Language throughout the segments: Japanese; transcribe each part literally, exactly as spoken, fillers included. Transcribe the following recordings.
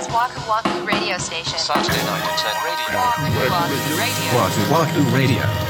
Waku Waku Radio Station. Saturday night at ten radio. Waku Waku Radio. Waku Waku Radio。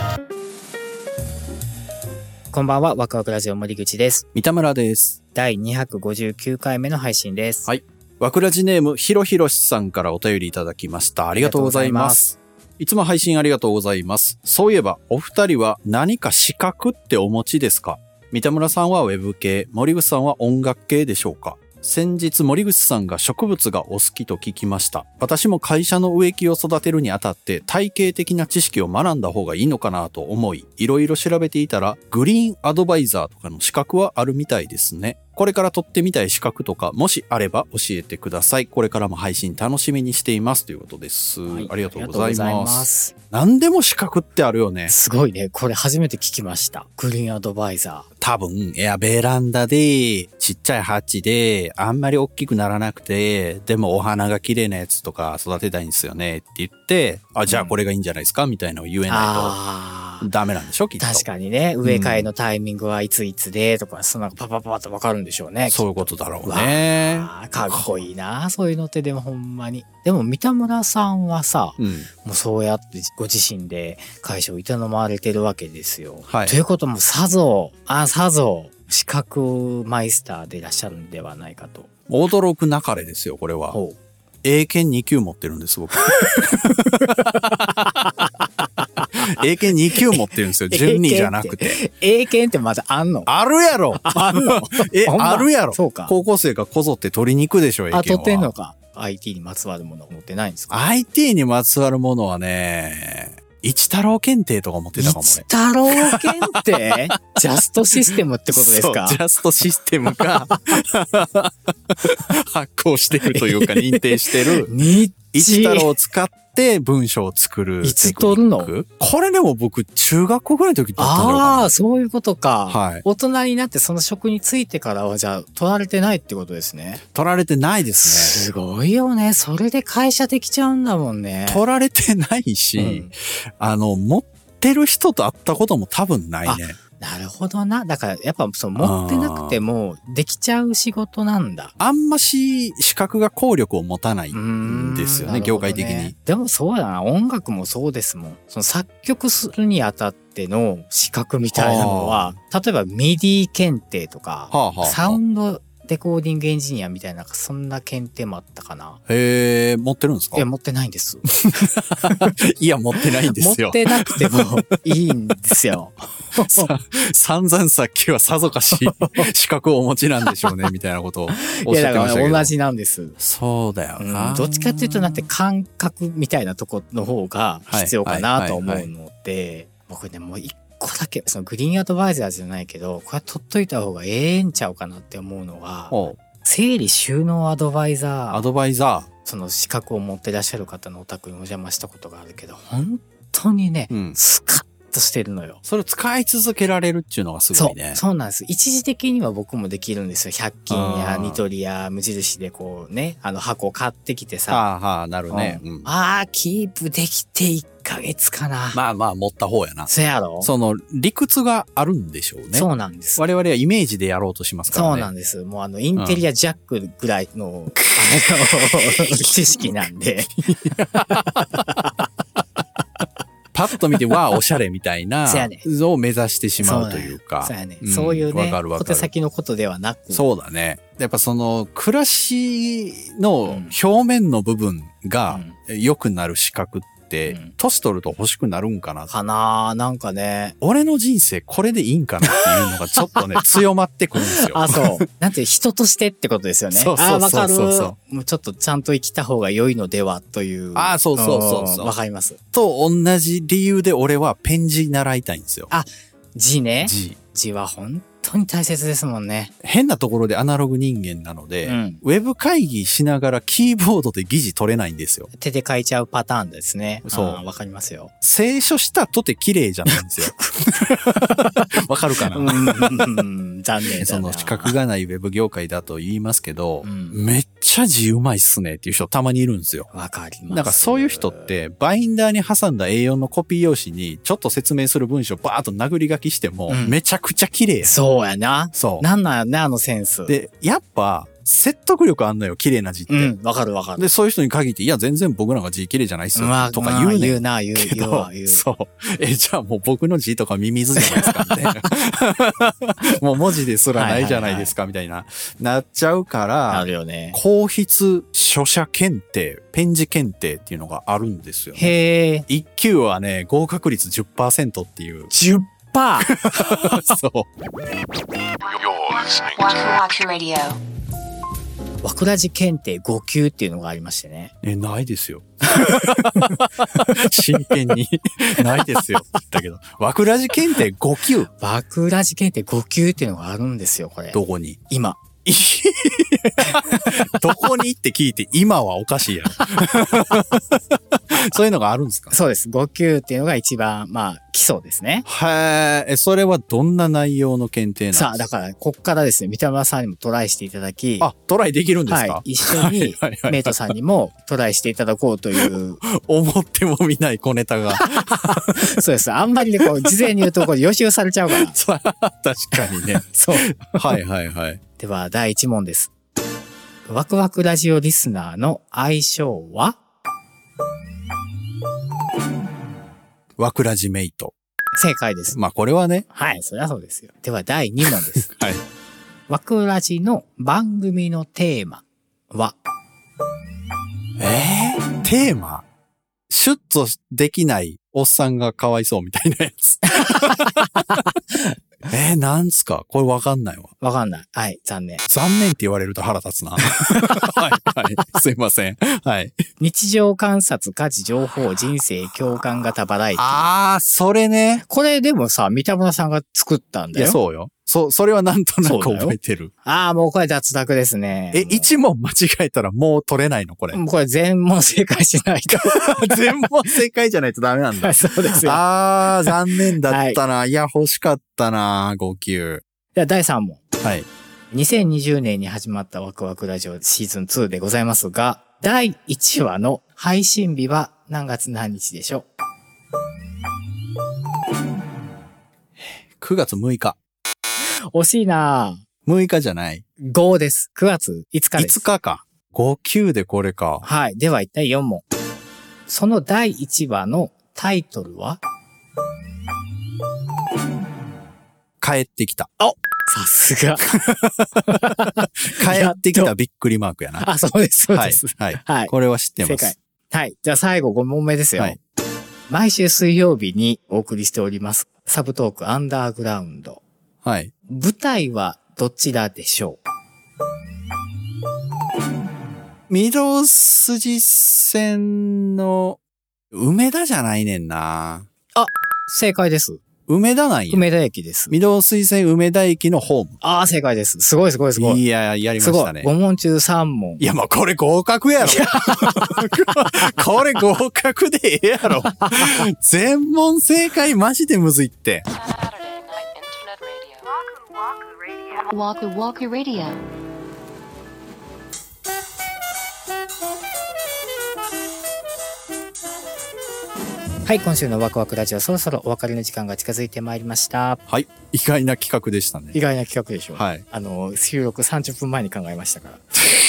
こんばんは、ワクワクラジオ森口です。 三田村です。 だいにひゃくごじゅうきゅうかいめの配信です。 はい。ワクラジネームひろひろしさんからお便りいただきました。ありがとうございます。いつも配信ありがとうございます。そういえばお二人は何か資格ってお持ちですか？三田村さんはウェブ系、森口さんは音楽系でしょうか？先日森口さんが植物がお好きと聞きました。私も会社の植木を育てるにあたって体系的な知識を学んだ方がいいのかなと思い、いろいろ調べていたらグリーンアドバイザーとかの資格はあるみたいですね。これから取ってみたい資格とかもしあれば教えてください。これからも配信楽しみにしていますということです。はい、ありがとうございます。何でも資格ってあるよね。 すごいね。これ初めて聞きました。グリーンアドバイザー。 多分、いや、ベランダで、ちっちゃい鉢で、あんまり大きくならなくて、でもお花が綺麗なやつとか育てたいんですよねって言って、あ、じゃあこれがいいんじゃないですか、うん、みたいなのを言えないとダメなんでしょ、きっと。 確かにね、植え替えのタイミングはいついつでとか、そんなパパパパとわかるんでしょうね。 そういうことだろうね。 かっこいいな、そういうのってでもほんまに。でも三田村さんはさ、うん、もうそうやってご自身で会社を営まれてるわけですよ。はい、ということもさぞ、あ、さぞ、資格マイスターでいらっしゃるんではないかと。 驚くなかれですよ、これは。英検に級持ってるんです、僕。英検に級持ってるんですよ、順にじゃなくて。 英検ってまだあんの？ あるやろあんのえ、あるやろ。 そうか。 高校生がこぞって取りに行くでしょ、英検は。 あ、取ってんのか。アイティー にまつわるもの持ってないんですか？ アイティー にまつわるものはね、一太郎検定とか持ってたかもね。 一太郎検定ジャストシステムってことですか？ そう、ジャストシステムが発行してるというか認定してる。一太郎を使って文章を作る。 いつ取るの？ これでも僕中学校ぐらいの時取ったんだろうかな。 ああ、そういうことか。 はい。 大人になってその職に就いてからはじゃあ取られてないってことですね。 取られてないですね。すごいよね。それで会社できちゃうんだもんね。 取られてないし、うん、あの、持ってる人と会ったことも多分ないね。 なるほどな。だからやっぱそう持ってなくてもできちゃう仕事なんだ。 あんまし資格が効力を持たないんですよね、業界的に。 でもそうだな。音楽もそうですもん。その作曲するにあたっての資格みたいなのは、例えばミディ検定とか、はあはあはあ、サウンドレコーディングエンジニアみたいな、そんな検定もあったかな。 へー、持ってるんですか？ いや、持ってないんです。 いや、持ってないんですよ。 持ってなくてもいいんですよ。 散々さっきはさぞかし資格をお持ちなんでしょうね、みたいなことをおっしゃってましたけど。いや、だから同じなんです。 そうだよな、 うん。どっちかっていうと、なんて感覚みたいなとこの方が必要かなと思うので、僕ね、もう一個だけ、そのグリーンアドバイザーじゃないけど、これ取っといた方がええんちゃうかなって思うのは、整理収納アドバイザー。 アドバイザー。 その資格を持ってらっしゃる方のお宅にお邪魔したことがあるけど、本当にね、うん、スカッとしてるのよ。 それを使い続けられるっていうのがすごいね。 そう、そうなんです。一時的には僕もできるんですよ。ひゃく均やニトリや無印でこうね、あの箱買ってきてさ。 はあはあ、なるね。 うんうん、ああ、キープできていっかげつかな。 まあまあ、持った方やな。 そやろ？その、理屈があるんでしょうね。 そうなんです。 我々はイメージでやろうとしますからね。 そうなんです。もうあの、インテリアジャックぐらいの、うん、あの、知識なんで。 パッと見て、わあ、おしゃれみたいな、のを目指してしまうというか。 そうやね。そういうね、小手先のことではなく。 そうだね。やっぱその、暮らしの表面の部分が良くなる資格って、年取ると欲しくなるんかな。 かなー、なんかね。 俺の人生これでいいんかなっていうのがちょっとね、強まってくるんですよ。 あ、そう。なんて人としてってことですよね。 そうそうそうそう。あ、わかる。 もうちょっとちゃんと生きた方が良いのではという。 あ、そうそうそうそう。 わかります。 と同じ理由で俺はペン字習いたいんですよ。 あ、字ね。 字。 字は本当に大切ですもんね。 変なところでアナログ人間なので、うん、ウェブ会議しながらキーボードで議事取れないんですよ。 手で書いちゃうパターンですね。 そう。 わかりますよ。 清書したとて綺麗じゃないんですよ。わかるかな？うん残念だな。 その資格がないウェブ業界だと言いますけど、うん、めっちゃ字うまいっすねっていう人たまにいるんですよ。 わかります。 なんかそういう人ってバインダーに挟んだ エーよん のコピー用紙にちょっと説明する文章バーッと殴り書きしても、うん、めちゃくちゃ綺麗や。 そうやな。 そう。 なんなんやね、あのセンス。 で、やっぱ説得力あんのよ、綺麗な字って。 うん、わかるわかる。 で、そういう人に限って、いや、全然僕なんか字綺麗じゃないっすよ、まあ、とか言うねん。まあ、 言うな、言う、 けど言うわ、言う。 そう。え、じゃあもう僕の字とかミミズじゃないですか、みたいな。もう文字ですらないじゃないですか、みたいな。なっちゃうから、 あるよね。 硬筆書写検定、ペン字検定っていうのがあるんですよ、ね。 へえ。 一級はね、合格率 じゅっパーセント っていう。 じゅっパーセント? そう。 わくらじ検定ご級っていうのがありましてね。 え、ないですよ。真剣に。ないですよ。言ったけど。わくらじ検定ご級。 わくらじ検定ご級っていうのがあるんですよ、これ。 どこに？ 今。 どこにって聞いて今はおかしいやろ。そういうのがあるんですか？ そうです。ご級っていうのが一番、まあ、基礎ですね。 へえ、それはどんな内容の検定なんですか？ さあ、だから、こっからですね、三田村さんにもトライしていただき。 あ、トライできるんですか？ はい。一緒に、メイトさんにもトライしていただこうという。 思ってもみない小ネタが。 そうです。あんまりね、こう、事前に言うところ予習されちゃうから。 確かにね。 そう。 はいはいはい。 では、だいいち問です。ワクワクラジオリスナーの愛称は？ ワクラジメイト。 正解です。 まあこれはね。 はい、そりゃそうですよ。ではだいに問です。 はい。 ワクラジの番組のテーマは？ えー、テーマ？シュッとできないおっさんがかわいそうみたいなやつ。えー、なんすか？これわかんないわ。 わかんない。はい、残念。 残念って言われると腹立つな。はい、はい。すいません。はい。 日常観察、家事、情報、人生、共感型バラエティ。 あー、それね。 これでもさ、三田村さんが作ったんだよ。 いや、そうよ。そう、それはなんとなく覚えてる。 ああ、もうこれ脱落ですね。 え、一問間違えたらもう取れないのこれ。 これ全問正解しないと。 全問正解じゃないとダメなんだ。 そうですよ。 あー、残念だったな。はい、いや、欲しかったな、ご級。 ではだいさん問。 はい。 にせんにじゅうねんに始まったワクワクラジオシーズンツーでございますが、だいいちわの配信日は何月何日でしょう？ くがつむいか。 惜しいなぁ。 むいかじゃない。 ごです。くがついつかです。 いつかか。ご級でこれか。 はい。では一体よん問。そのだいいちわのタイトルは？ 帰ってきた。 あ、さすが。 帰ってきたびっくりマークやな。 あ、そうです、そうです。 はい。はい。はい、これは知ってます。 正解。はい。じゃあ最後ご問目ですよ。はい。毎週水曜日にお送りしております。サブトークアンダーグラウンド。 はい。 舞台はどちらでしょう？御堂筋線の梅田じゃないねんな。 あ、正解です。 梅田なんや。 梅田駅です。 御堂筋線梅田駅のホーム。 ああ、正解です。すごいすごいすごい。 いや、やりましたね。 すごい。ご問中さん問。 いや、もうこれ合格やろ。これ合格でええやろ。全問正解マジでむずいって。 Waku Waku Radio。 はい、今週のワクワクラジオそろそろお別れの時間が近づいてまいりました。 はい、意外な企画でしたね。 意外な企画でしょう。 はい。 あの、収録さんじゅっぷんまえに考えましたから。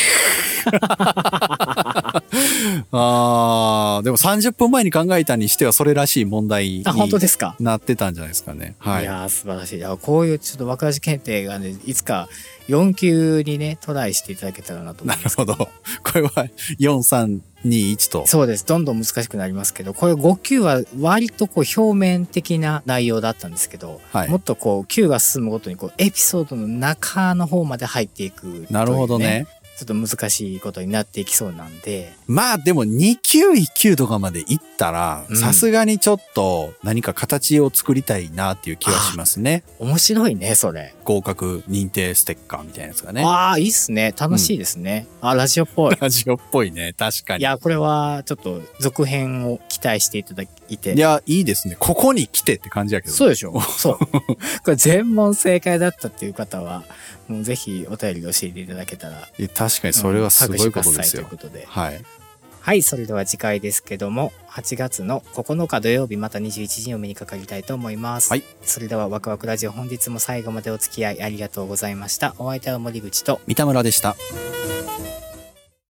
あー、でもさんじゅっぷんまえに考えたにしてはそれらしい問題にあ、本当ですか？ なってたんじゃないですかね。はい。 いやー、素晴らしい。いや、こういうちょっとワクワク検定がね、いつかよん級にね、トライしていただけたらなと思います。 なるほど。これはよん、さん、に、いちと。 そうです。どんどん難しくなりますけど、これご級は割とこう表面的な内容だったんですけど、はい、もっとこう級が進むごとにこうエピソードの中の方まで入っていく、ね。 なるほどね。 ちょっと難しいことになっていきそうなんで。 まあでもに級いっ級とかまで行ったら、さすがにちょっと何か形を作りたいなっていう気がしますね。 面白いね、それ。 合格認定ステッカーみたいなやつがね。 ああ、いいっすね。楽しいですね。うん、あ、ラジオっぽい。 ラジオっぽいね。確かに。 いや、これはちょっと続編を期待していただいて。 いや、いいですね。ここに来てって感じやけど。 そうでしょ。そう。これ全問正解だったっていう方は、もうぜひお便り教えていただけたら。 確かにそれはすごいことですよ。 ということで。 はい。 はい、それでは次回ですけども、はちがつのここのか土曜日またにじゅういちじにお目にかかりたいと思います。はい。それではワクワクラジオ、本日も最後までお付き合いありがとうございました。お相手は森口と三田村でした。